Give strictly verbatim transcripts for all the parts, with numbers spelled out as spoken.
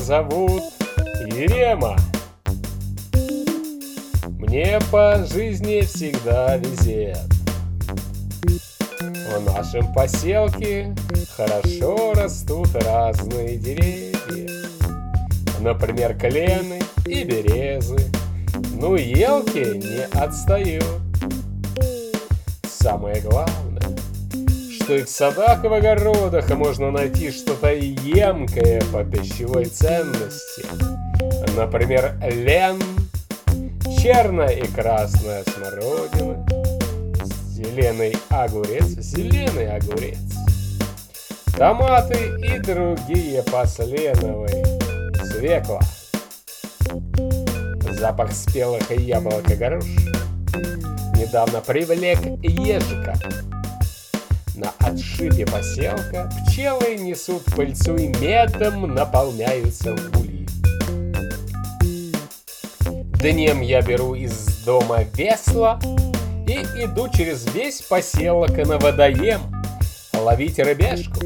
зовут Ерема. Мне по жизни всегда везет. В нашем поселке хорошо растут разные деревья. Например, клены и березы. Ну, елки не отстают. Самое главное, что и в садах и в огородах можно найти что-то емкое по пищевой ценности. Например, лен, черная и красная смородина, зеленый огурец, зеленый огурец, томаты и другие посленовые, свекла, запах спелых яблок и груш недавно привлек ежика. На отшибе поселка пчелы несут пыльцу и медом наполняются ульи. Днем я беру из дома весла и иду через весь поселок на водоем ловить рыбешку.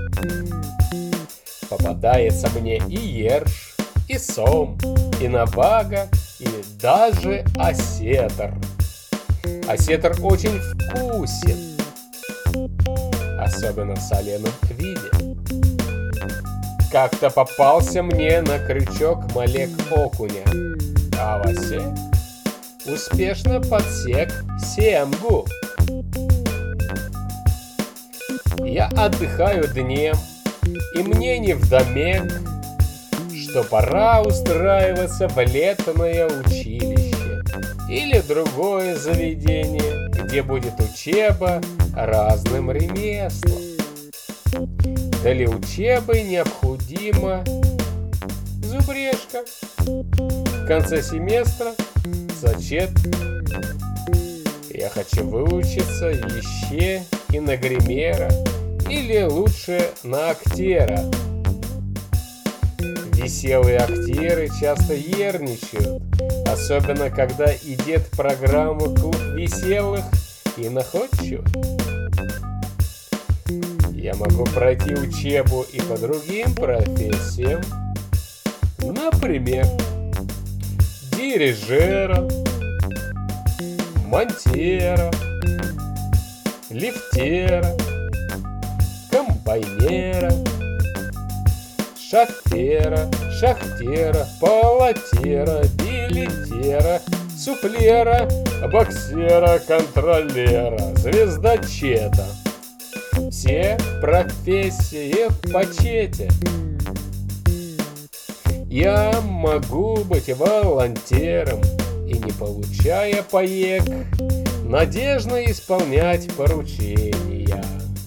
Попадается мне и ерш, и сом, и навага, и даже осетр. Осетр очень вкусен, особенно в соленом виде. Как-то попался мне на крючок малек окуня, а Вася успешно подсек семгу. Я отдыхаю днем, и мне невдомек, что пора устраиваться в летное училище или другое заведение, где будет учеба разным ремеслам. Для учебы необходима зубрежка. В конце семестра зачет. Я хочу выучиться еще и на гримера, или лучше на актера. Веселые актеры часто ерничают, особенно когда идет программа «Клуб веселых» и находчивых. Я могу пройти учебу и по другим профессиям, например, дирижера, монтера, лифтера, комбайнера, шофера, шахтера, полотера, билетера, суфлера, боксера, контролера, звездочета. Все профессии в почете. Я могу быть волонтером и, не получая паек, надежно исполнять поручения.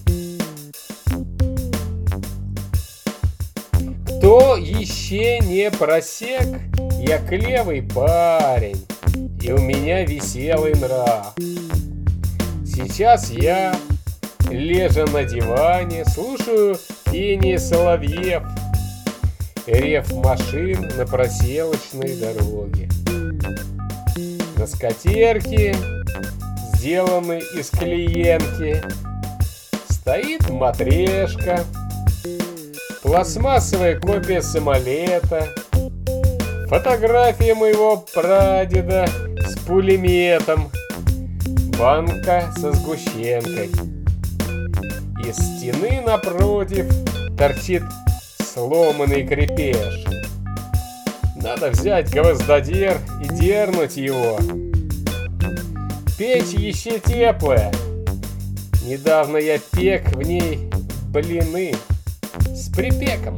Кто еще не просек, я клевый парень, и у меня веселый нрав. Сейчас я, лежа на диване, слушаю пение соловьев, рев машин на проселочной дороге. На скатерке, сделанной из клеенки, стоит матрешка, пластмассовая копия самолета, фотография моего прадеда с пулеметом, банка со сгущенкой. Из стены напротив торчит сломанный крепеж. Надо взять гвоздодер и дернуть его. Печь еще теплая. Недавно я пек в ней блины с припеком.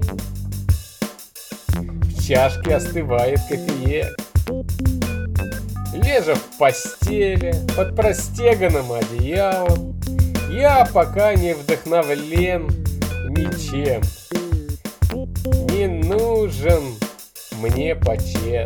В чашке остывает кофеек. Лежа в постели под простеганным одеялом, я пока не вдохновлен ничем. Не нужен мне почет.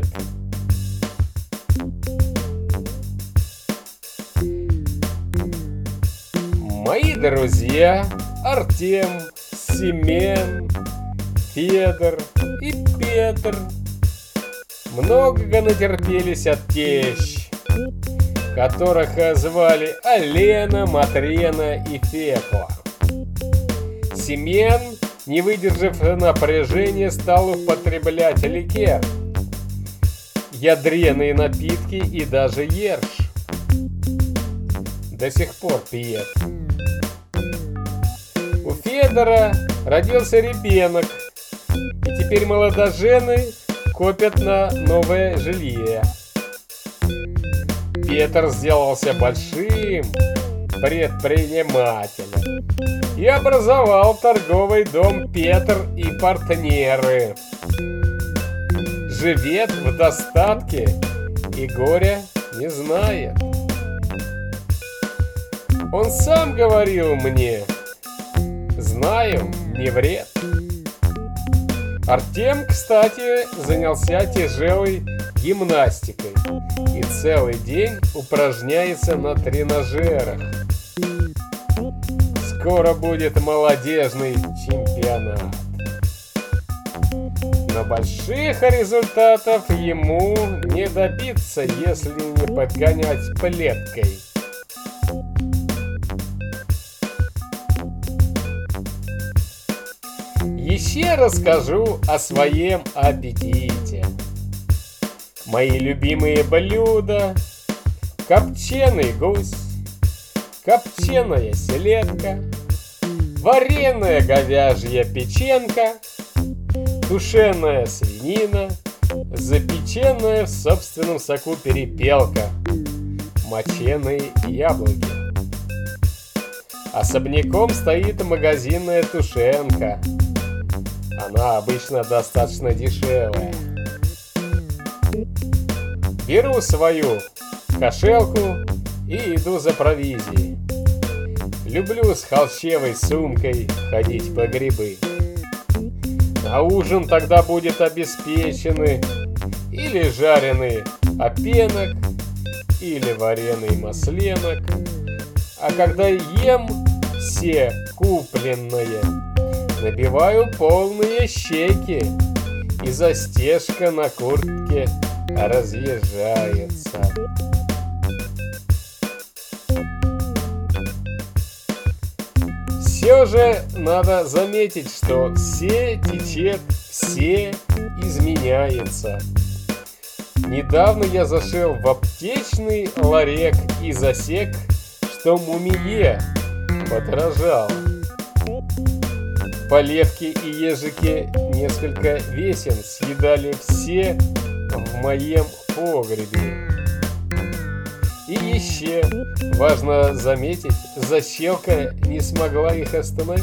Мои друзья Артем, Семен, Федор и Петр много натерпелись от тещ, которых звали Алена, Матрена и Фекла. Семен не выдержав напряжения, стал употреблять ликер, ядреные напитки и даже ерш. До сих пор пьет. У Федора родился ребенок, и теперь молодожены копят на новое жилье. Петр сделался большим предпринимателем и образовал торговый дом «Петр и партнеры». Живет в достатке и горя не знает. Он сам говорил мне: знаю, не вред. Артем, кстати, занялся тяжелой гимнастикой и целый день упражняется на тренажерах. Скоро будет молодежный чемпионат. Но больших результатов ему не добиться, если не подгонять плеткой. Еще расскажу о своем аппетите. Мои любимые блюда: копченый гусь, копченая селедка, вареная говяжья печенка, тушеная свинина, запеченная в собственном соку перепелка, моченые яблоки. Особняком стоит магазинная тушенка. Она обычно достаточно дешевая. Беру свою кошелку и иду за провизией. Люблю с холщевой сумкой ходить по грибы. На ужин тогда будет обеспечены или жареный опенок, или вареный масленок. А когда ем все купленное, набиваю полные щеки, и застежка на куртке разъезжается. Все же надо заметить, что все течет, все изменяется. Недавно я зашел в аптечный ларек и засек, что мумие подорожало. Полевки и ежики несколько весен съедали все в моем погребе. И еще важно заметить, защелка не смогла их остановить.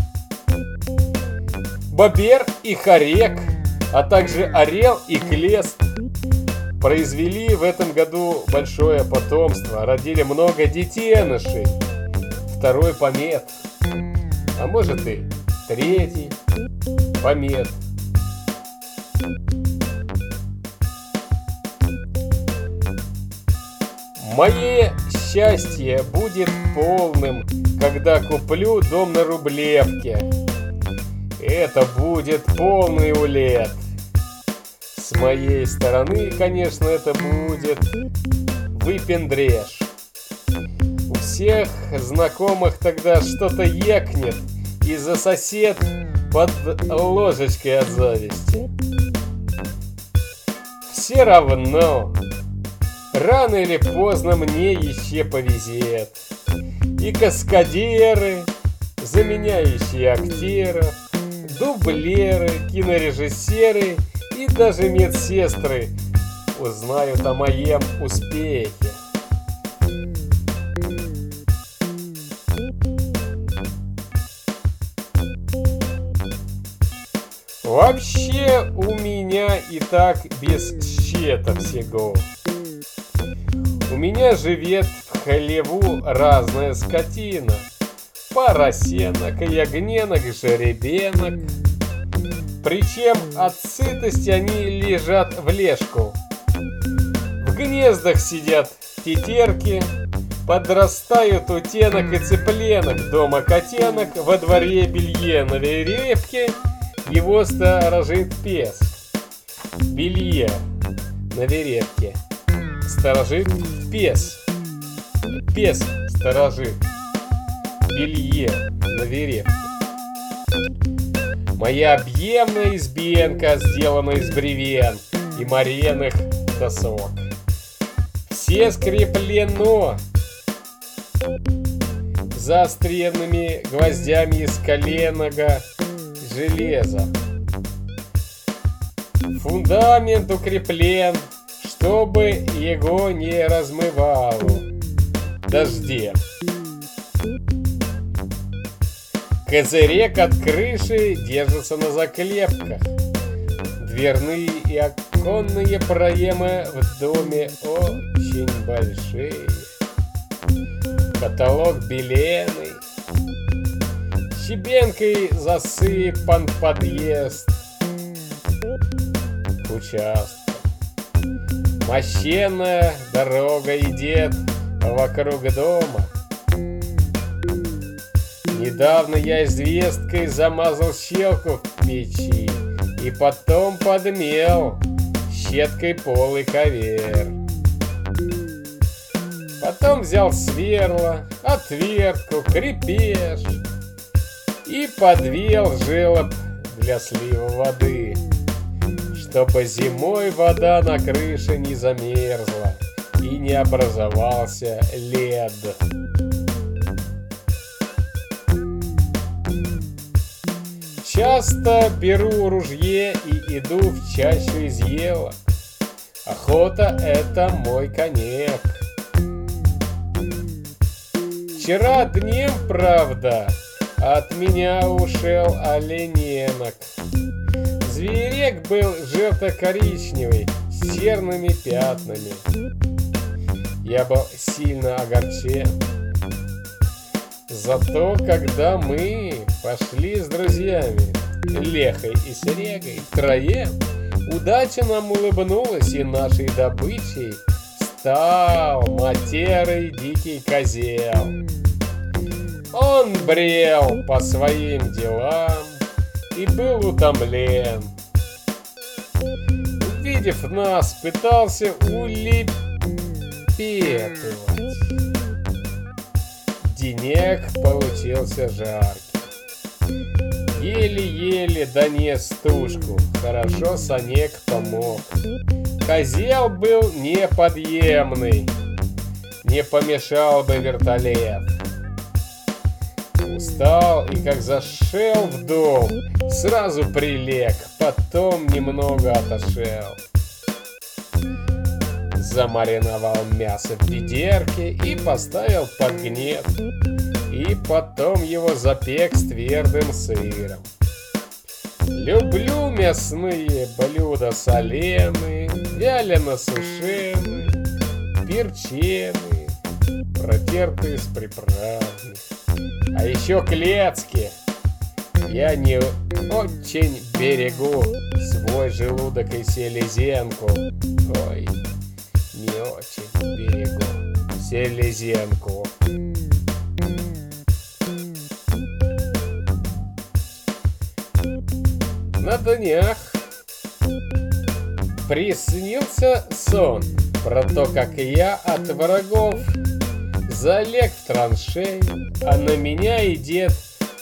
Бобер и хорек, а также орел и клест произвели в этом году большое потомство, родили много детенышей. Второй помет, а может и третий помет. Мое счастье будет полным, когда куплю дом на Рублевке. Это будет полный улет. С моей стороны, конечно, это будет выпендреж. У всех знакомых тогда что-то екнет, и за сосед под ложечкой от зависти. Все равно, рано или поздно мне еще повезет. И каскадеры, заменяющие актеров, дублеры, кинорежиссеры и даже медсестры узнают о моем успехе. Вообще у меня и так без счета всего. У меня живет в хлеву разная скотина: поросенок, ягненок, жеребенок. Причем от сытости они лежат в лежку. В гнездах сидят тетерки, подрастают утенок и цыпленок, дома котенок, во дворе белье на веревке его сторожит пес. Белье на веревке сторожит пес. Пес сторожит белье на веревке. Моя объемная избенка сделана из бревен и мореных досок. Все скреплено заостренными гвоздями из коленного железа. Фундамент укреплен, чтобы его не размывало дождем. Козырек от крыши держится на заклепках. Дверные и оконные проемы в доме очень большие. Потолок беленый. Щебенкой засыпан подъезд к участку. Мощенная дорога идет вокруг дома. Недавно я известкой замазал щелку в печи и потом подмел щеткой пол и ковер. Потом взял сверло, отвертку, крепеж и подвел желоб для слива воды, чтобы зимой вода на крыше не замерзла и не образовался лед. Часто беру ружье и иду в чащу из елок. Охота — это мой конек. Вчера днем, правда, от меня ушел олененок. Зверек был желто-коричневый с черными пятнами. Я был сильно огорчен. Зато когда мы пошли с друзьями, Лехой и Серегой, втроем, удача нам улыбнулась, и нашей добычей стал матерый дикий козел. Он брел по своим делам и был утомлен. Увидев нас, пытался улепетывать. Денек получился жаркий. Еле-еле донес тушку. Хорошо Санек помог. Козел был неподъемный. Не помешал бы вертолет. Устал и как зашел в дом, сразу прилег, потом немного отошел. Замариновал мясо в ведерке и поставил под гнет. И потом его запек с твердым сыром. Люблю мясные блюда соленые, вялено-сушеные, перченые, протертые с приправами. А еще клецки. Я не очень берегу свой желудок и селезенку. Ой, не очень берегу селезенку. На днях приснился сон про то, как я от врагов залег в траншею, а на меня идет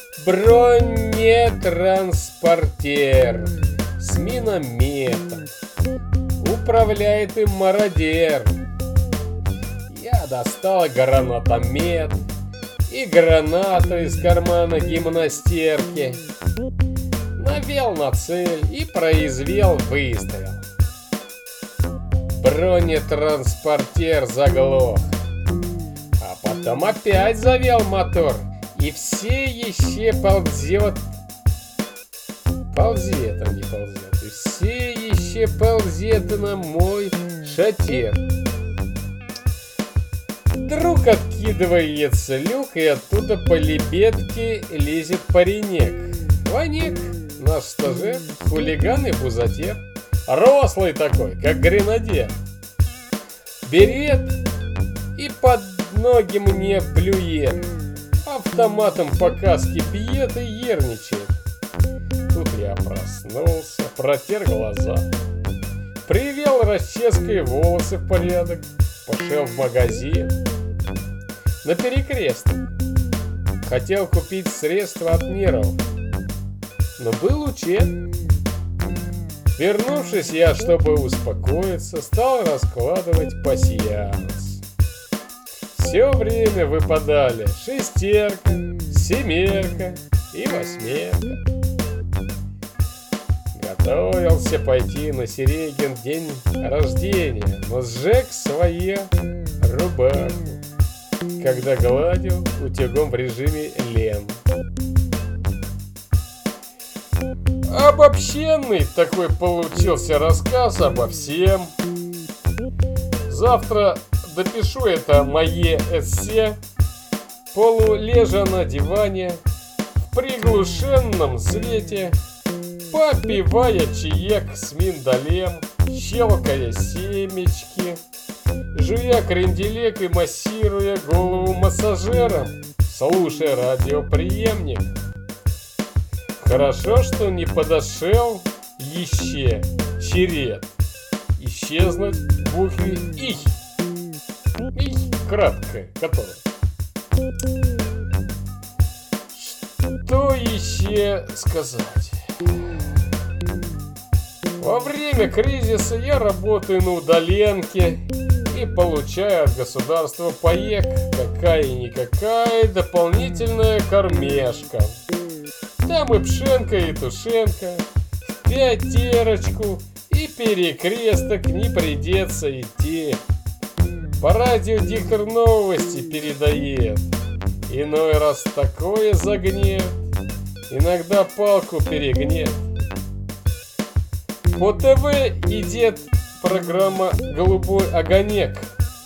бронетранспортер с минометом. Управляет им мародер. Я достал гранатомет и гранату из кармана гимнастерки. Навел на цель и произвел выстрел. Бронетранспортер заглох. А потом опять завел мотор, и все еще ползет. Ползет, а не ползет. И все еще ползет на мой шатер. Вдруг откидывается люк, и оттуда по лебедке лезет паренек. Ванек, наш стажер, хулиган и бузатер. Рослый такой, как гренадер. Берет и под ноги мне плюет. Автоматом по каске бьет и ерничает. Тут я проснулся, протер глаза, привел расческой волосы в порядок, пошел в магазин. На перекресток. Хотел купить средства от нервов. но был учеб. Вернувшись, я, чтобы успокоиться, стал раскладывать пасьянс. Все время выпадали шестерка, семерка и восьмерка. Готовился пойти на Серегин день рождения, но сжег свою рубаху, когда гладил утюгом в режиме лен. Обобщенный такой получился рассказ обо всем. Завтра допишу это мое эссе, полулежа на диване, в приглушенном свете, попивая чаек с миндалем, щелкая семечки, жуя кренделек и массируя голову массажером, слушая радиоприемник. Хорошо, что не подошел еще черед. Исчезнуть в букве «их». «Их» краткое, которое. Что еще сказать? Во время кризиса я работаю на удаленке и получаю от государства ПАЕК, какая-никакая дополнительная кормежка. Там и пшенка, и тушенка, в пятерочку, и перекресток не придется идти. По радио диктор новости передает, иной раз такое загнет, иногда палку перегнет. По ТВ идет программа «Голубой огонек».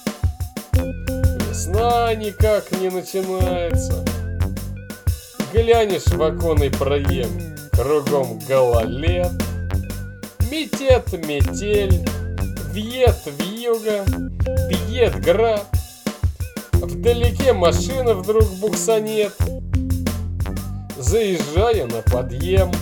Весна никак не начинается. Глянешь в оконный проем, кругом гололед. Метет метель, вьет вьюга, бьет град. Вдалеке машина вдруг буксанет, заезжая на подъем.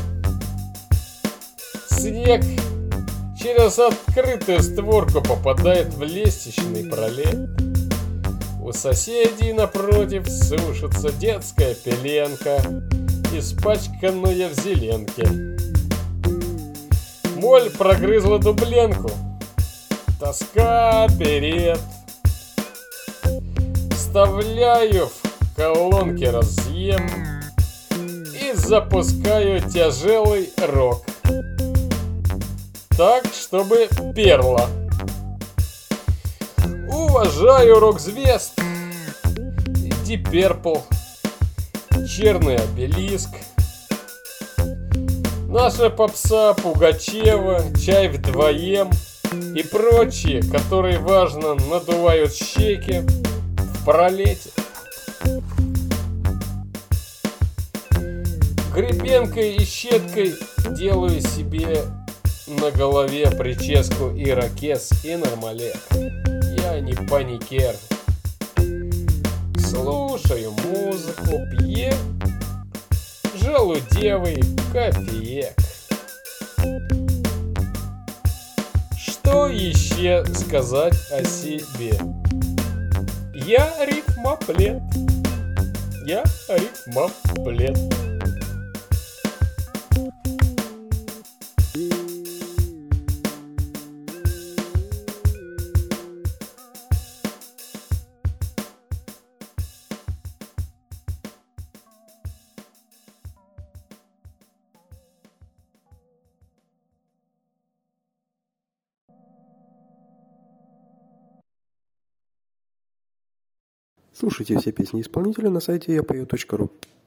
Снег через открытую створку попадает в лестничный пролет. У соседей напротив сушится детская пеленка, испачканная в зеленке. Моль прогрызла дубленку, тоска берет. Вставляю в колонки разъем и запускаю тяжелый рок, так, чтобы перло. Уважаю рок-звезд, Deep Purple, Черный обелиск, наша попса Пугачева, Чай вдвоем и прочие, которые важно надувают щеки в пролете. Гребенкой и щеткой делаю себе на голове прическу ирокез и нормалек. Я не паникер. Слушаю музыку, пью желудевый кофеек. Что еще сказать о себе? Я рифмоплет. Я рифмоплет. Слушайте все песни исполнителя на сайте я пою точка ру.